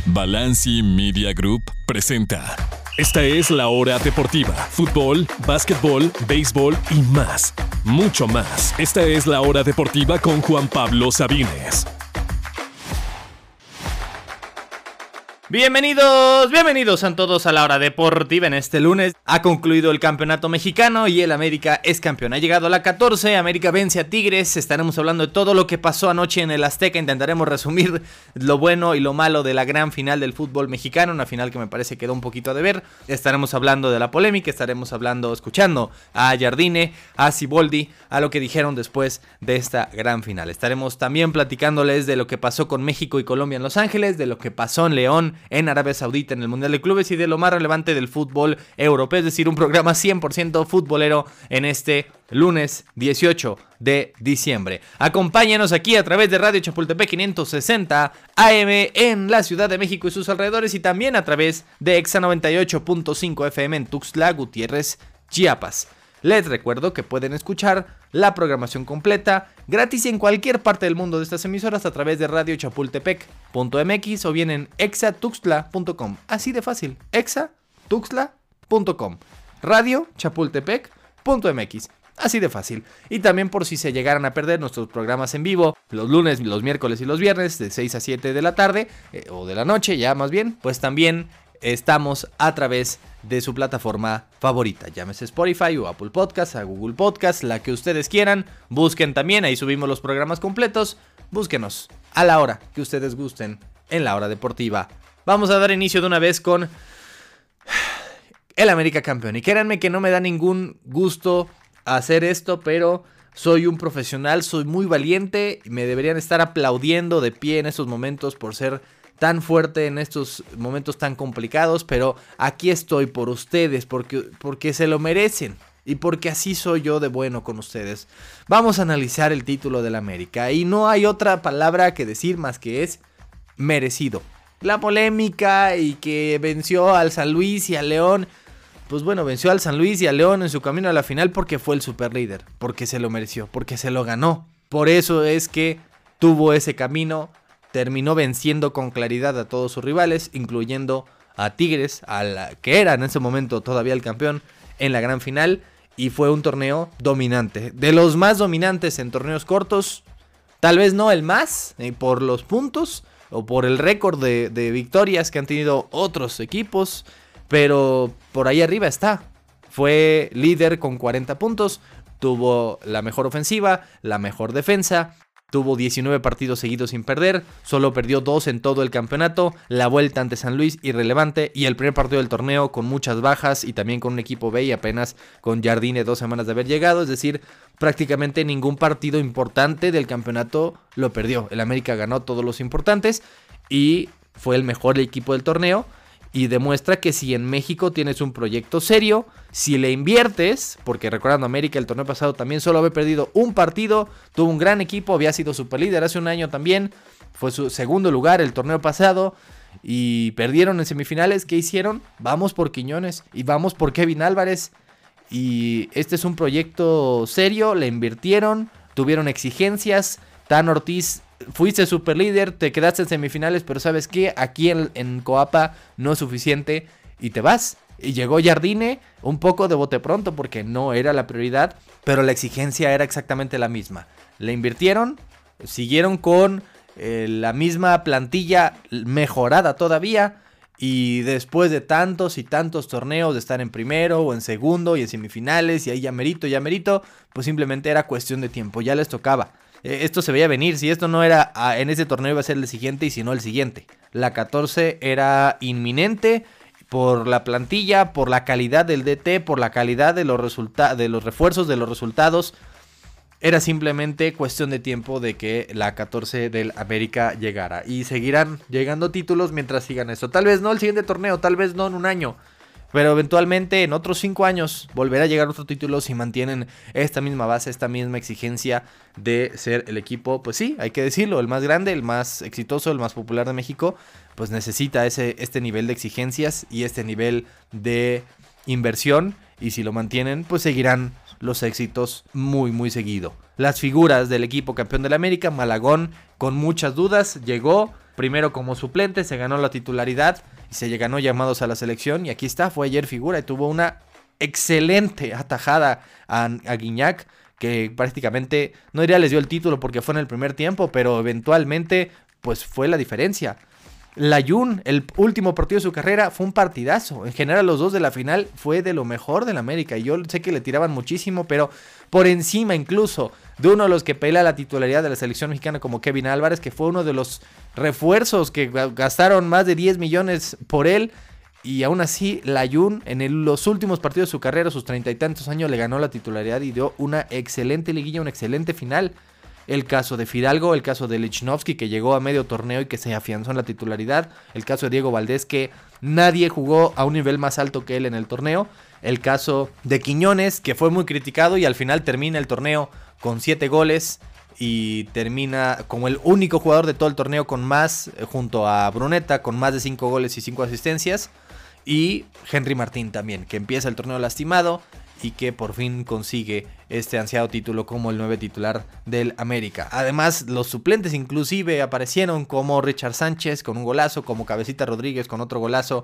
Balanci Media Group presenta. Esta es la hora deportiva. Fútbol, básquetbol, béisbol y más. Mucho más. Esta es la hora deportiva con Juan Pablo Sabines. Bienvenidos a todos a la hora deportiva. En este lunes ha concluido el campeonato mexicano y el América es campeón. Ha llegado a la 14, América vence a Tigres. Estaremos hablando de todo lo que pasó anoche en el Azteca. Intentaremos resumir lo bueno y lo malo de la gran final del fútbol mexicano, una final que me parece quedó un poquito a deber. Estaremos hablando de la polémica, estaremos escuchando a Jardine, a Siboldi, a lo que dijeron después de esta gran final. Estaremos también platicándoles de lo que pasó con México y Colombia en Los Ángeles, de lo que pasó en León, en Arabia Saudita, en el Mundial de Clubes y de lo más relevante del fútbol europeo, es decir, un programa 100% futbolero en este lunes 18 de diciembre. Acompáñanos aquí a través de Radio Chapultepec 560 AM en la Ciudad de México y sus alrededores y también a través de Exa 98.5 FM en Tuxtla Gutiérrez, Chiapas. Les recuerdo que pueden escuchar la programación completa gratis en cualquier parte del mundo de estas emisoras a través de radiochapultepec.mx o bien en exatuxtla.com. Así de fácil, exatuxtla.com, radiochapultepec.mx. Así de fácil. Y también por si se llegaran a perder nuestros programas en vivo los lunes, los miércoles y los viernes de 6 a 7 de la tarde o de la noche ya más bien, pues también estamos a través de su plataforma favorita, llámese Spotify o Apple Podcast, a Google Podcast, la que ustedes quieran. Busquen también, ahí subimos los programas completos. Búsquenos a la hora que ustedes gusten en la hora deportiva. Vamos a dar inicio de una vez con el América campeón. Y créanme que no me da ningún gusto hacer esto, pero soy un profesional, soy muy valiente y me deberían estar aplaudiendo de pie en estos momentos por ser tan fuerte en estos momentos tan complicados, pero aquí estoy por ustedes, porque se lo merecen y porque así soy yo de bueno con ustedes. Vamos a analizar el título del América y no hay otra palabra que decir más que es merecido. La polémica y que venció al San Luis y al León, pues bueno, venció al San Luis y al León en su camino a la final porque fue el superlíder, porque se lo mereció, porque se lo ganó. Por eso es que tuvo ese camino. Terminó venciendo con claridad a todos sus rivales, incluyendo a Tigres, que era en ese momento todavía el campeón en la gran final. Y fue un torneo dominante, de los más dominantes en torneos cortos. Tal vez no el más, por los puntos o por el récord de victorias que han tenido otros equipos. Pero por ahí arriba está. Fue líder con 40 puntos, tuvo la mejor ofensiva, la mejor defensa. Tuvo 19 partidos seguidos sin perder, solo perdió 2 en todo el campeonato, la vuelta ante San Luis irrelevante y el primer partido del torneo con muchas bajas y también con un equipo B y apenas con Jardine 2 semanas de haber llegado, es decir, prácticamente ningún partido importante del campeonato lo perdió. El América ganó todos los importantes y fue el mejor equipo del torneo. Y demuestra que si en México tienes un proyecto serio, si le inviertes, porque recordando América el torneo pasado también solo había perdido un partido, tuvo un gran equipo, había sido superlíder hace un año también, fue su segundo lugar el torneo pasado y perdieron en semifinales. ¿Qué hicieron? Vamos por Quiñones y vamos por Kevin Álvarez. Y este es un proyecto serio, le invirtieron, tuvieron exigencias. Tan Ortiz, fuiste superlíder, te quedaste en semifinales, pero ¿sabes qué? Aquí en Coapa no es suficiente y te vas. Y llegó Jardine, un poco de bote pronto porque no era la prioridad, pero la exigencia era exactamente la misma. Le invirtieron, siguieron con la misma plantilla mejorada todavía y después de tantos y tantos torneos de estar en primero o en segundo y en semifinales y ahí ya merito, pues simplemente era cuestión de tiempo, ya les tocaba. Esto se veía venir, si esto no era en ese torneo iba a ser el siguiente y si no el siguiente. La 14 era inminente por la plantilla, por la calidad del DT, por la calidad de los refuerzos, de los resultados. Era simplemente cuestión de tiempo de que la 14 del América llegara. Y seguirán llegando títulos mientras sigan esto. Tal vez no el siguiente torneo, tal vez no en un año. Pero eventualmente en otros 5 años volverá a llegar otro título si mantienen esta misma base, esta misma exigencia de ser el equipo, pues sí, hay que decirlo, el más grande, el más exitoso, el más popular de México, pues necesita este nivel de exigencias y este nivel de inversión y si lo mantienen, pues seguirán los éxitos muy muy seguido. Las figuras del equipo campeón de la América, Malagón, con muchas dudas, llegó, primero como suplente, se ganó la titularidad y se ganó llamados a la selección. Y aquí está, fue ayer figura y tuvo una excelente atajada a Gignac, que prácticamente, no diría les dio el título porque fue en el primer tiempo, pero eventualmente pues fue la diferencia. Layún, el último partido de su carrera, fue un partidazo. En general, los dos de la final fue de lo mejor de la América. Y yo sé que le tiraban muchísimo, pero por encima incluso de uno de los que pelea la titularidad de la selección mexicana, como Kevin Álvarez, que fue uno de los refuerzos que gastaron más de 10 millones por él. Y aún así, Layún, en los últimos partidos de su carrera, sus 30 y tantos años, le ganó la titularidad y dio una excelente liguilla, una excelente final. El caso de Fidalgo, el caso de Lichnowsky, que llegó a medio torneo y que se afianzó en la titularidad. El caso de Diego Valdés, que nadie jugó a un nivel más alto que él en el torneo. El caso de Quiñones, que fue muy criticado y al final termina el torneo con 7 goles. Y termina como el único jugador de todo el torneo con más, junto a Bruneta, con más de 5 goles y 5 asistencias. Y Henry Martín también, que empieza el torneo lastimado y que por fin consigue este ansiado título como el 9 titular del América. Además, los suplentes inclusive aparecieron, como Richard Sánchez con un golazo, como Cabecita Rodríguez con otro golazo.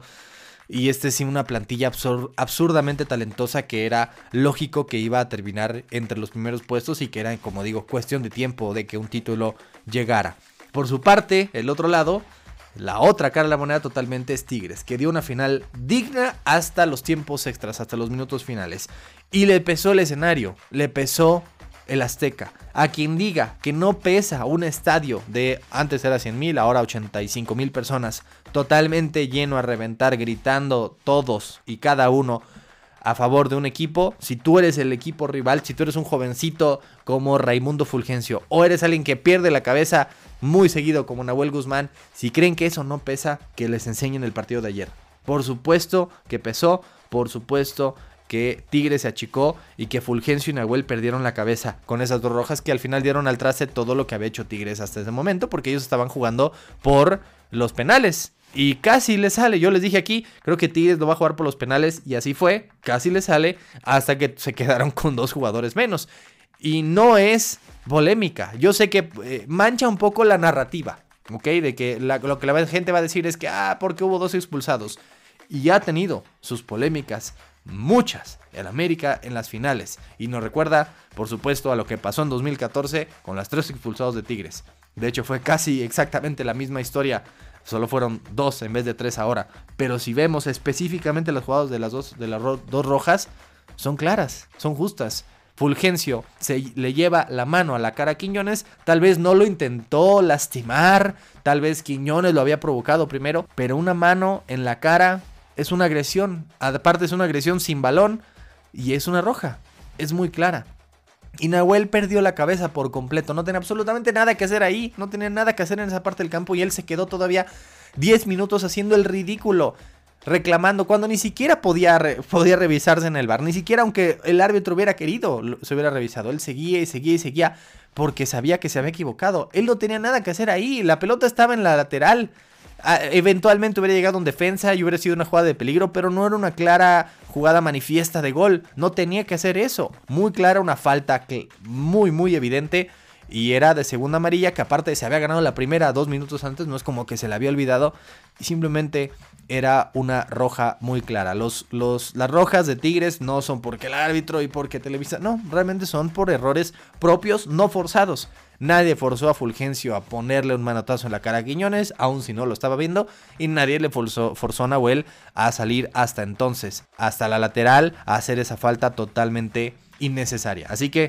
Y sí, una plantilla absurdamente talentosa, que era lógico que iba a terminar entre los primeros puestos y que era, como digo, cuestión de tiempo de que un título llegara. Por su parte, el otro lado, la otra cara de la moneda totalmente, es Tigres, que dio una final digna hasta los tiempos extras, hasta los minutos finales. Y le pesó el escenario, le pesó el Azteca. A quien diga que no pesa un estadio de antes era 100,000, ahora 85,000 personas, totalmente lleno a reventar, gritando todos y cada uno a favor de un equipo. Si tú eres el equipo rival, si tú eres un jovencito como Raimundo Fulgencio, o eres alguien que pierde la cabeza muy seguido como Nahuel Guzmán, si creen que eso no pesa, que les enseñen el partido de ayer. Por supuesto que pesó, por supuesto que Tigres se achicó y que Fulgencio y Nahuel perdieron la cabeza con esas dos rojas que al final dieron al traste todo lo que había hecho Tigres hasta ese momento, porque ellos estaban jugando por los penales. Y casi le sale, yo les dije aquí, creo que Tigres lo va a jugar por los penales y así fue, casi le sale hasta que se quedaron con 2 jugadores menos. Y no es polémica, yo sé que mancha un poco la narrativa, ¿ok? De que lo que la gente va a decir es que, porque hubo 2 expulsados. Y ha tenido sus polémicas, muchas, el América en las finales. Y nos recuerda, por supuesto, a lo que pasó en 2014 con los 3 expulsados de Tigres. De hecho, fue casi exactamente la misma historia. Solo fueron 2 en vez de 3 ahora. Pero si vemos específicamente las jugadas de las dos rojas, son claras, son justas. Fulgencio le lleva la mano a la cara a Quiñones. Tal vez no lo intentó lastimar. Tal vez Quiñones lo había provocado primero. Pero una mano en la cara es una agresión. Aparte es una agresión sin balón. Y es una roja. Es muy clara. Y Nahuel perdió la cabeza por completo. No tenía absolutamente nada que hacer ahí. No tenía nada que hacer en esa parte del campo. Y él se quedó todavía 10 minutos haciendo el ridículo, reclamando cuando ni siquiera podía revisarse en el VAR. Ni siquiera aunque el árbitro hubiera querido se hubiera revisado. Él seguía y seguía y seguía porque sabía que se había equivocado. Él no tenía nada que hacer ahí. La pelota estaba en la lateral. Eventualmente hubiera llegado en defensa y hubiera sido una jugada de peligro, pero no era una clara jugada manifiesta de gol. No tenía que hacer eso. Muy clara, una falta muy muy evidente. Y era de segunda amarilla, que aparte se había ganado la primera 2 minutos antes. No es como que se le había olvidado. Y simplemente era una roja muy clara. Las rojas de Tigres no son porque el árbitro y porque Televisa. No, realmente son por errores propios, no forzados. Nadie forzó a Fulgencio a ponerle un manotazo en la cara a Quiñones, aun si no lo estaba viendo. Y nadie le forzó a Nahuel a salir hasta entonces, hasta la lateral, a hacer esa falta totalmente innecesaria. Así que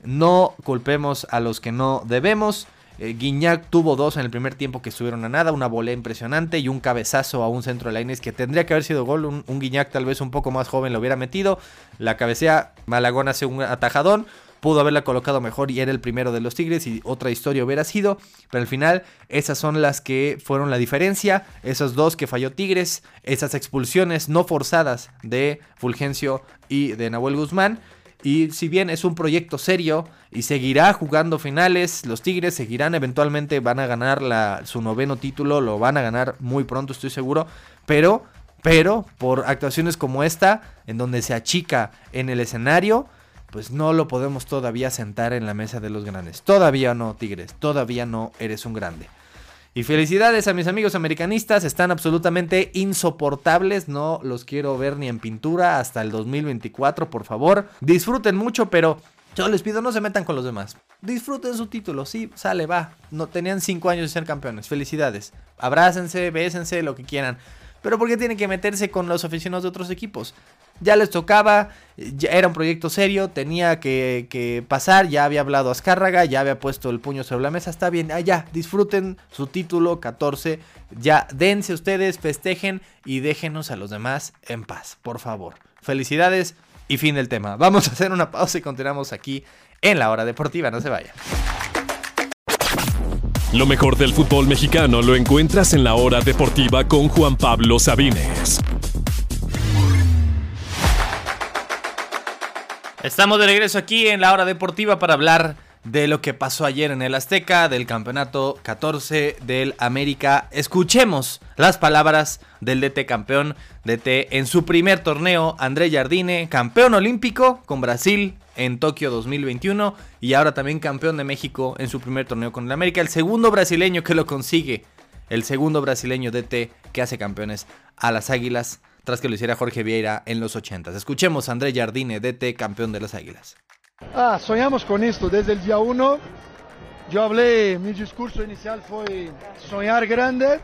no culpemos a los que no debemos. Gignac tuvo 2 en el primer tiempo que estuvieron a nada, una volea impresionante y un cabezazo a un centro de la Inés que tendría que haber sido gol. Un Gignac tal vez un poco más joven lo hubiera metido. La cabecea, Malagón hace un atajadón. Pudo haberla colocado mejor y era el primero de los Tigres y otra historia hubiera sido. Pero al final esas son las que fueron la diferencia. Esos 2 que falló Tigres. Esas expulsiones no forzadas de Fulgencio y de Nahuel Guzmán. Y si bien es un proyecto serio y seguirá jugando finales, los Tigres seguirán, eventualmente van a ganar su 9º título. Lo van a ganar muy pronto, estoy seguro. Pero por actuaciones como esta, en donde se achica en el escenario, pues no lo podemos todavía sentar en la mesa de los grandes. Todavía no, Tigres, todavía no eres un grande. Y felicidades a mis amigos americanistas, están absolutamente insoportables, no los quiero ver ni en pintura hasta el 2024, por favor. Disfruten mucho, pero yo les pido no se metan con los demás. Disfruten su título, sí, sale, va. No tenían 5 años de ser campeones, felicidades. Abrácense, bésense, lo que quieran. Pero ¿por qué tienen que meterse con los aficionados de otros equipos? Ya les tocaba, ya era un proyecto serio, tenía que pasar, ya había hablado Azcárraga, ya había puesto el puño sobre la mesa, está bien, ya, disfruten su título 14, ya dense ustedes, festejen y déjenos a los demás en paz, por favor. Felicidades y fin del tema. Vamos a hacer una pausa y continuamos aquí en La Hora Deportiva, no se vayan. Lo mejor del fútbol mexicano lo encuentras en La Hora Deportiva con Juan Pablo Sabines. Estamos de regreso aquí en La Hora Deportiva para hablar de lo que pasó ayer en el Azteca, del campeonato 14 del América. Escuchemos las palabras del DT campeón, DT en su primer torneo, André Jardine, campeón olímpico con Brasil en Tokio 2021 y ahora también campeón de México en su primer torneo con el América, el segundo brasileño que lo consigue, el segundo brasileño DT que hace campeones a las Águilas tras que lo hiciera Jorge Vieira en los 80. Escuchemos a André Jardine, DT campeón de las Águilas. Soñamos con esto desde el día 1. Yo hablé, mi discurso inicial fue soñar grande,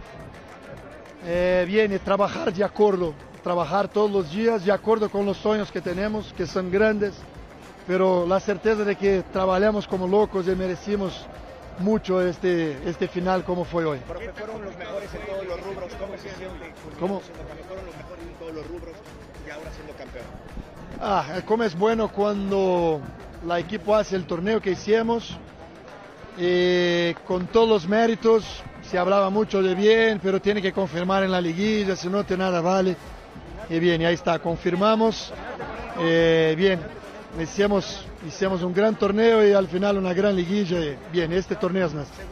trabajar de acuerdo, trabajar todos los días de acuerdo con los sueños que tenemos, que son grandes, pero la certeza de que trabajamos como locos y merecimos mucho este final como fue hoy. Profe, fueron los mejores en todos los rubros, ¿cómo se siente? ¿Cómo? Fueron los mejores en todos los rubros y ahora siendo campeón. Como es bueno cuando la equipo hace el torneo que hicimos, con todos los méritos, se hablaba mucho de bien, pero tiene que confirmar en la liguilla, si no te nada vale. Y bien, y ahí está, confirmamos, hicimos un gran torneo y al final una gran liguilla. Bien, este torneo es nuestro.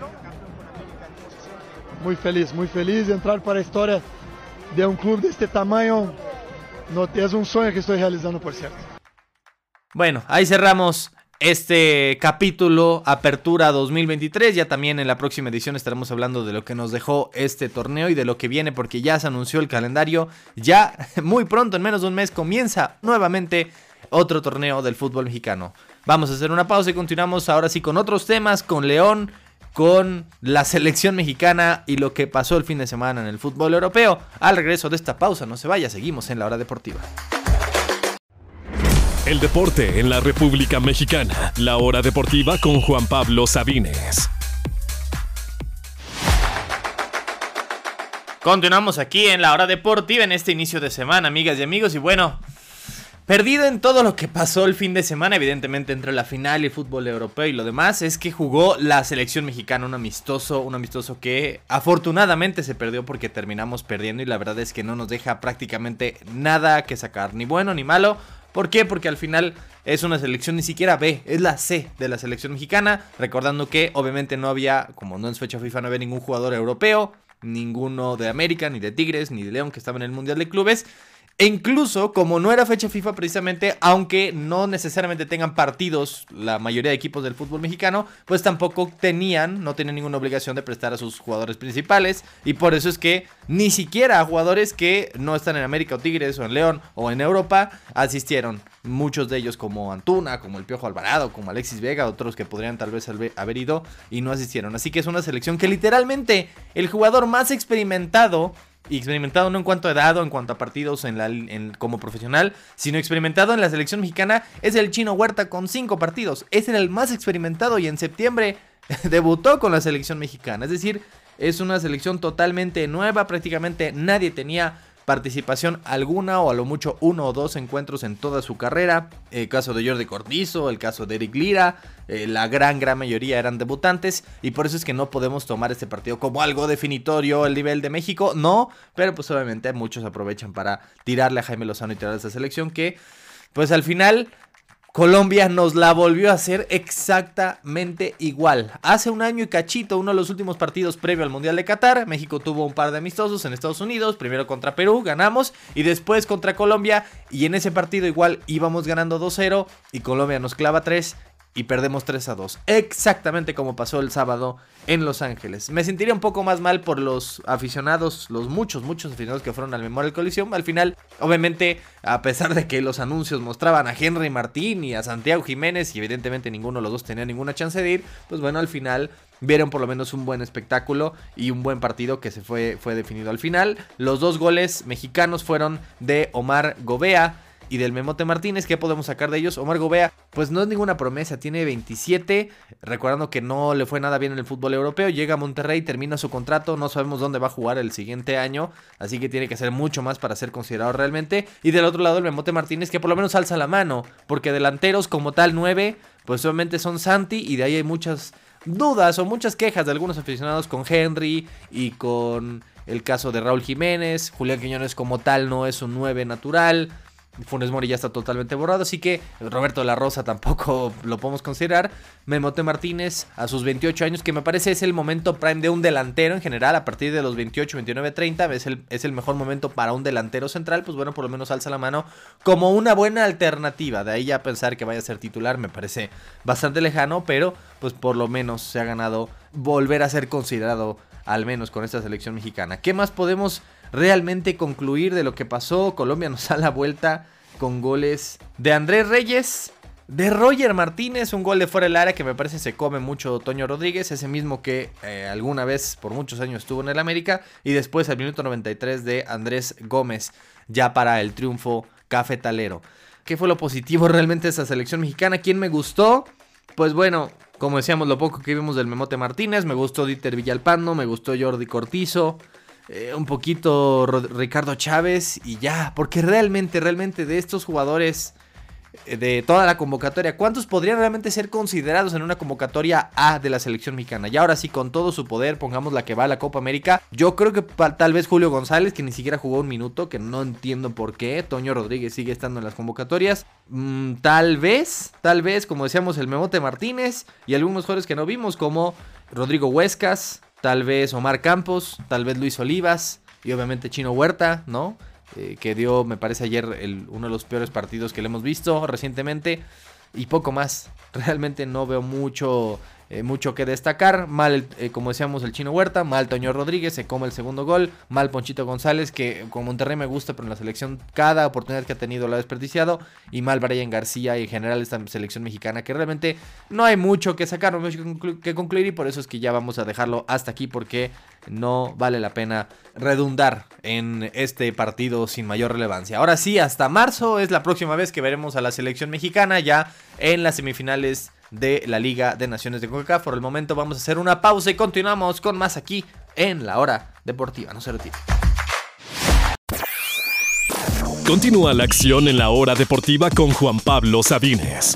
Muy feliz de entrar para la historia de un club de este tamaño. No, es un sueño que estoy realizando, por cierto. Bueno, ahí cerramos este capítulo Apertura 2023. Ya también en la próxima edición estaremos hablando de lo que nos dejó este torneo y de lo que viene, porque ya se anunció el calendario. Ya muy pronto, en menos de un mes, comienza nuevamente otro torneo del fútbol mexicano. Vamos a hacer una pausa y continuamos ahora sí con otros temas, con León, con la selección mexicana y lo que pasó el fin de semana en el fútbol europeo. Al regreso de esta pausa, no se vaya, seguimos en La Hora Deportiva. El deporte en la República Mexicana. La Hora Deportiva con Juan Pablo Sabines. Continuamos aquí en La Hora Deportiva en este inicio de semana, amigas y amigos, y bueno, perdido en todo lo que pasó el fin de semana, evidentemente entre la final y el fútbol europeo y lo demás, es que jugó la selección mexicana, un amistoso que afortunadamente se perdió porque terminamos perdiendo y la verdad es que no nos deja prácticamente nada que sacar, ni bueno ni malo. ¿Por qué? Porque al final es una selección ni siquiera B, es la C de la selección mexicana, recordando que obviamente no había, como no es fecha FIFA, no había ningún jugador europeo, ninguno de América, ni de Tigres, ni de León que estaba en el Mundial de Clubes. E incluso, como no era fecha FIFA precisamente, aunque no necesariamente tengan partidos la mayoría de equipos del fútbol mexicano, pues tampoco no tenían ninguna obligación de prestar a sus jugadores principales. Y por eso es que ni siquiera a jugadores que no están en América o Tigres o en León o en Europa asistieron. Muchos de ellos como Antuna, como el Piojo Alvarado, como Alexis Vega, otros que podrían tal vez haber ido y no asistieron. Así que es una selección que literalmente el jugador más experimentado, y experimentado no en cuanto a edad o en cuanto a partidos como profesional, sino experimentado en la selección mexicana, es el Chino Huerta con 5 partidos. Es el más experimentado y en septiembre debutó con la selección mexicana. Es decir, es una selección totalmente nueva, prácticamente nadie tenía participación alguna o a lo mucho 1 o 2 encuentros en toda su carrera. El caso de Jordi Cortizo, el caso de Eric Lira, la gran mayoría eran debutantes y por eso es que no podemos tomar este partido como algo definitorio al nivel de México, no, pero pues obviamente muchos aprovechan para tirarle a Jaime Lozano y tirarle a esta selección que pues al final Colombia nos la volvió a hacer exactamente igual. Hace un año y cachito, uno de los últimos partidos previo al Mundial de Qatar, México tuvo un par de amistosos en Estados Unidos, primero contra Perú, ganamos, y después contra Colombia, y en ese partido igual íbamos ganando 2-0, y Colombia nos clava 3, y perdemos 3-2. Exactamente como pasó el sábado en Los Ángeles. Me sentiría un poco más mal por los aficionados, los muchos aficionados que fueron al Memorial Coliseum. Al final, obviamente, a pesar de que los anuncios mostraban a Henry Martín y a Santiago Jiménez, y evidentemente ninguno de los dos tenía ninguna chance de ir, pues bueno, al final vieron por lo menos un buen espectáculo y un buen partido que se fue definido al final. Los 2 goles mexicanos fueron de Omar Gobea y del Memote Martínez. ¿Qué podemos sacar de ellos? Omar Gobea, pues no es ninguna promesa, tiene 27, recordando que no le fue nada bien en el fútbol europeo, llega a Monterrey, termina su contrato, no sabemos dónde va a jugar el siguiente año, así que tiene que hacer mucho más para ser considerado realmente. Y del otro lado el Memote Martínez, que por lo menos alza la mano, porque delanteros como tal 9, pues solamente son Santi, y de ahí hay muchas dudas o muchas quejas de algunos aficionados con Henry y con el caso de Raúl Jiménez. Julián Quiñones como tal no es un 9 natural. Funes Mori ya está totalmente borrado, así que Roberto de la Rosa tampoco lo podemos considerar. Memote Martínez a sus 28 años, que me parece es el momento prime de un delantero en general. A partir de los 28, 29, 30 es el mejor momento para un delantero central. Pues bueno, por lo menos alza la mano como una buena alternativa. De ahí ya pensar que vaya a ser titular me parece bastante lejano, pero pues por lo menos se ha ganado volver a ser considerado, al menos con esta selección mexicana. ¿Qué más podemos realmente concluir de lo que pasó? Colombia nos da la vuelta con goles de Andrés Reyes, de Roger Martínez, un gol de fuera del área que me parece se come mucho Toño Rodríguez, ese mismo que alguna vez por muchos años estuvo en el América, y después al minuto 93 de Andrés Gómez, ya para el triunfo cafetalero. ¿Qué fue lo positivo realmente de esa selección mexicana? ¿Quién me gustó? Pues bueno, como decíamos, lo poco que vimos del Memote Martínez, me gustó Dieter Villalpando, me gustó Jordi Cortizo, un poquito Ricardo Chávez y ya, porque realmente de estos jugadores de toda la convocatoria, ¿cuántos podrían realmente ser considerados en una convocatoria A de la selección mexicana? Y ahora sí, con todo su poder, pongamos la que va a la Copa América, yo creo que tal vez Julio González, que ni siquiera jugó un minuto, que no entiendo por qué. Toño Rodríguez sigue estando en las convocatorias. Tal vez, como decíamos, el Memote Martínez y algunos jugadores que no vimos, como Rodrigo Huescas, tal vez Omar Campos, tal vez Luis Olivas y obviamente Chino Huerta, ¿no? Que dio, me parece ayer, uno de los peores partidos que le hemos visto recientemente. Y poco más. Realmente no veo mucho que destacar. Mal, como decíamos, el Chino Huerta. Mal Toño Rodríguez, se come el segundo gol. Mal Ponchito González, que con Monterrey me gusta, pero en la selección cada oportunidad que ha tenido lo ha desperdiciado. Y mal Brian García y en general esta selección mexicana, que realmente no hay mucho que sacar, no hay mucho que concluir. Y por eso es que ya vamos a dejarlo hasta aquí, porque no vale la pena redundar en este partido sin mayor relevancia. Ahora sí, hasta marzo es la próxima vez que veremos a la selección mexicana ya en las semifinales de la Liga de Naciones de CONCACAF. Por el momento vamos a hacer una pausa y continuamos con más aquí en La Hora Deportiva. No se retire. Continúa la acción en La Hora Deportiva con Juan Pablo Sabines.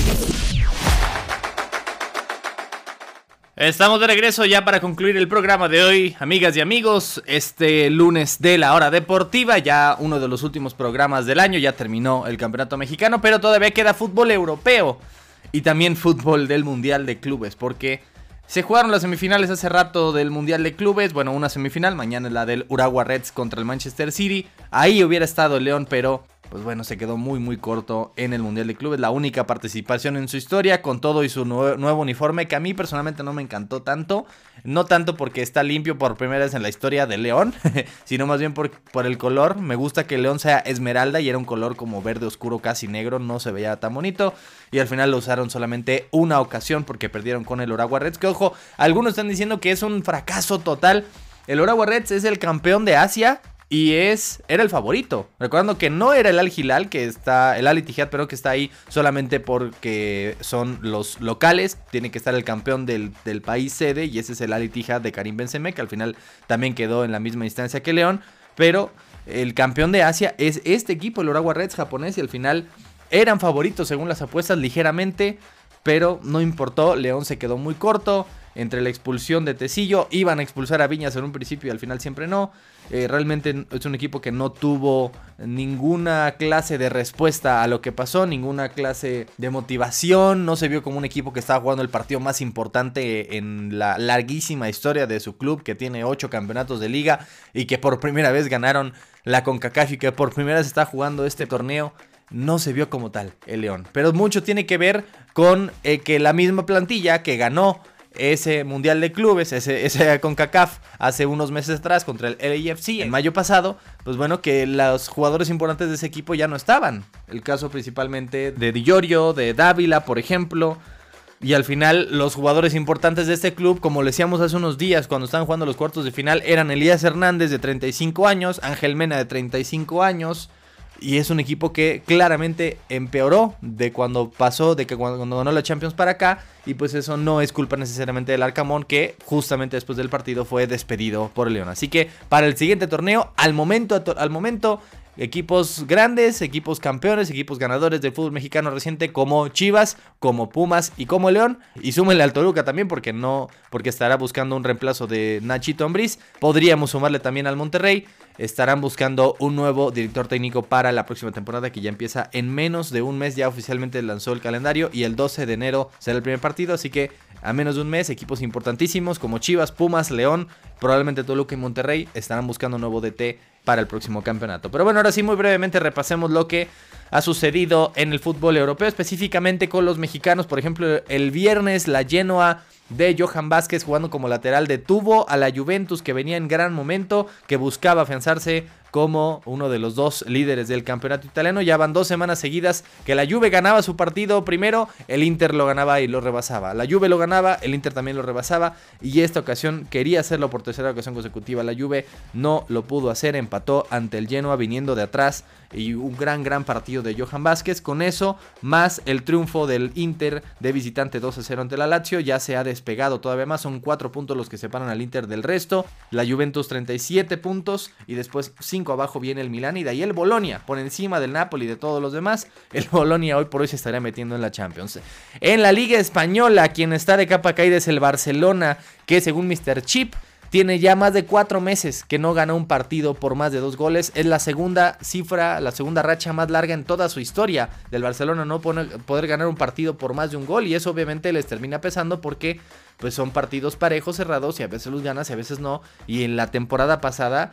Estamos de regreso ya para concluir el programa de hoy, amigas y amigos. Este lunes de La Hora Deportiva, ya uno de los últimos programas del año. Ya terminó el campeonato mexicano, pero todavía queda fútbol europeo y también fútbol del Mundial de Clubes, porque se jugaron las semifinales hace rato del Mundial de Clubes. Bueno, una semifinal, mañana es la del Urawa Reds contra el Manchester City. Ahí hubiera estado el León, pero pues bueno, se quedó muy corto en el Mundial de Clubes. La única participación en su historia, con todo y su nuevo uniforme, que a mí personalmente no me encantó tanto. No tanto porque está limpio por primera vez en la historia de León, sino más bien por el color. Me gusta que el León sea esmeralda y era un color como verde oscuro, casi negro. No se veía tan bonito. Y al final lo usaron solamente una ocasión porque perdieron con el Urawa Reds. Que ojo, algunos están diciendo que es un fracaso total. El Urawa Reds es el campeón de Asia y era el favorito. Recordando que no era el Al Hilal, el Al Ittihad, pero que está ahí solamente porque son los locales. Tiene que estar el campeón del país sede, y ese es el Al Ittihad de Karim Benzema, que al final también quedó en la misma instancia que León. Pero el campeón de Asia es este equipo, el Urawa Reds japonés, y al final eran favoritos según las apuestas ligeramente, pero no importó. León se quedó muy corto. Entre la expulsión de Tecillo, iban a expulsar a Viñas en un principio y al final siempre no. Realmente es un equipo que no tuvo ninguna clase de respuesta a lo que pasó, ninguna clase de motivación. No se vio como un equipo que estaba jugando el partido más importante en la larguísima historia de su club, que tiene 8 campeonatos de liga y que por primera vez ganaron la CONCACAF y que por primera vez está jugando este torneo no se vio como tal el León. Pero mucho tiene que ver con que la misma plantilla que ganó ese Mundial de Clubes, ese CONCACAF hace unos meses atrás contra el LAFC en mayo pasado, pues bueno, que los jugadores importantes de ese equipo ya no estaban. El caso principalmente de Di Giorgio, de Dávila, por ejemplo. Y al final los jugadores importantes de este club, como le decíamos hace unos días cuando estaban jugando los cuartos de final, eran Elías Hernández de 35 años, Ángel Mena de 35 años. Y es un equipo que claramente empeoró de cuando pasó, de que cuando ganó la Champions para acá. Y pues eso no es culpa necesariamente del Arcamón, que justamente después del partido fue despedido por el León. Así que para el siguiente torneo, al momento, equipos grandes, equipos campeones, equipos ganadores del fútbol mexicano reciente como Chivas, como Pumas y como León. Y súmenle al Toluca también porque estará buscando un reemplazo de Nachito Ambriz. Podríamos sumarle también al Monterrey. Estarán buscando un nuevo director técnico para la próxima temporada que ya empieza en menos de un mes. Ya oficialmente lanzó el calendario y el 12 de enero será el primer partido. Así que a menos de un mes, equipos importantísimos como Chivas, Pumas, León, probablemente Toluca y Monterrey estarán buscando un nuevo DT para el próximo campeonato. Pero bueno, ahora sí, muy brevemente repasemos lo que ha sucedido en el fútbol europeo, específicamente con los mexicanos. Por ejemplo, el viernes la Genoa de Johan Vázquez jugando como lateral detuvo a la Juventus, que venía en gran momento, que buscaba afianzarse como uno de los dos líderes del campeonato italiano. Ya van 2 semanas seguidas que la Juve ganaba su partido primero, el Inter lo ganaba y lo rebasaba. La Juve lo ganaba, el Inter también lo rebasaba, y esta ocasión quería hacerlo por tercera ocasión consecutiva. La Juve no lo pudo hacer, empató ante el Genoa viniendo de atrás, y un gran partido de Johan Vázquez. Con eso, más el triunfo del Inter de visitante 2-0 ante la Lazio, ya se ha despegado todavía más. Son 4 puntos los que separan al Inter del resto. La Juventus 37 puntos y después 5 abajo viene el Milán, y de ahí el Bolonia por encima del Napoli y de todos los demás. El Bolonia hoy por hoy se estaría metiendo en la Champions. En la Liga Española, quien está de capa caída es el Barcelona, que según Mr. Chip tiene ya más de 4 meses que no gana un partido por más de 2 goles. Es la segunda cifra, la segunda racha más larga en toda su historia del Barcelona, no poder ganar un partido por más de un gol. Y eso obviamente les termina pesando porque pues son partidos parejos, cerrados, y a veces los ganas y a veces no. Y en la temporada pasada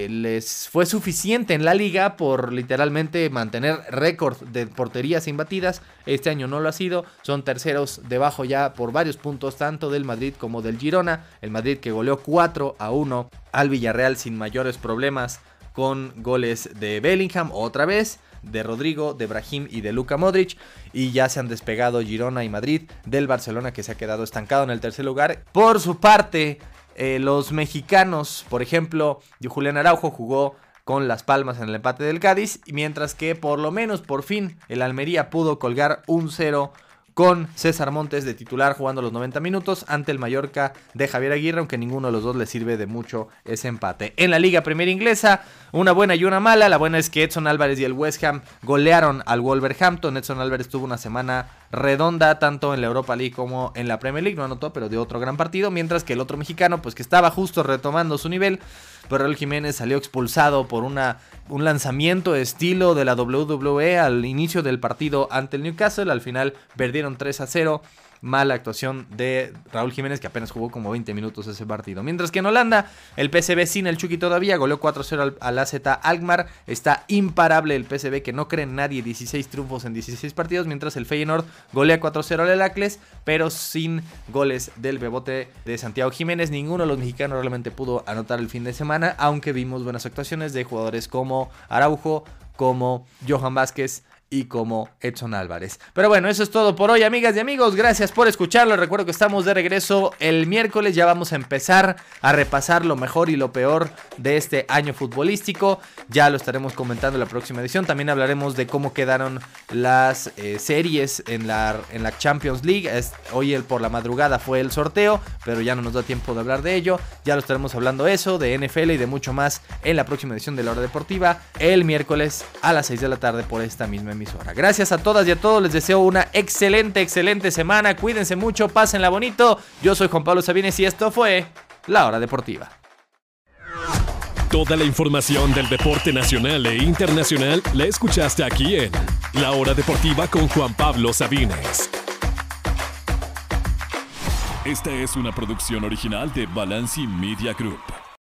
les fue suficiente en la liga por literalmente mantener récord de porterías imbatidas. Este año no lo ha sido, son terceros debajo ya por varios puntos tanto del Madrid como del Girona. El Madrid que goleó 4-1 al Villarreal sin mayores problemas, con goles de Bellingham otra vez, de Rodrigo, de Brahim y de Luka Modric. Y ya se han despegado Girona y Madrid del Barcelona, que se ha quedado estancado en el tercer lugar. Por su parte, los mexicanos, por ejemplo, Julián Araujo jugó con Las Palmas en el empate del Cádiz, mientras que por lo menos por fin el Almería pudo colgar un 0 con César Montes de titular jugando los 90 minutos ante el Mallorca de Javier Aguirre, aunque ninguno de los dos le sirve de mucho ese empate. En la Liga Premier Inglesa, una buena y una mala. La buena es que Edson Álvarez y el West Ham golearon al Wolverhampton. Edson Álvarez tuvo una semana redonda tanto en la Europa League como en la Premier League, no anotó, pero dio otro gran partido, mientras que el otro mexicano, pues que estaba justo retomando su nivel, pero Raúl Jiménez salió expulsado por un lanzamiento estilo de la WWE al inicio del partido ante el Newcastle. Al final perdieron 3-0. Mala actuación de Raúl Jiménez, que apenas jugó como 20 minutos ese partido. Mientras que en Holanda, el PSV sin el Chucky todavía goleó 4-0 al AZ Alkmaar. Está imparable el PSV, que no cree en nadie, 16 triunfos en 16 partidos. Mientras el Feyenoord golea 4-0 al Heracles, pero sin goles del bebote de Santiago Jiménez. Ninguno de los mexicanos realmente pudo anotar el fin de semana, aunque vimos buenas actuaciones de jugadores como Araujo, como Johan Vázquez y como Edson Álvarez. Pero bueno, eso es todo por hoy, amigas y amigos. Gracias por escucharlo. Recuerdo que estamos de regreso el miércoles. Ya vamos a empezar a repasar lo mejor y lo peor de este año futbolístico. Ya lo estaremos comentando en la próxima edición. También hablaremos de cómo quedaron las series en la Champions League. Hoy por la madrugada fue el sorteo, pero ya no nos da tiempo de hablar de ello. Ya lo estaremos hablando eso, de NFL y de mucho más en la próxima edición de La Hora Deportiva, el miércoles a las 6 de la tarde por esta misma emisora. Gracias a todas y a todos, les deseo una excelente semana. Cuídense mucho, pásenla bonito. Yo soy Juan Pablo Sabines y esto fue La Hora Deportiva. Toda la información del deporte nacional e internacional la escuchaste aquí en La Hora Deportiva con Juan Pablo Sabines. Esta es una producción original de Balanci Media Group.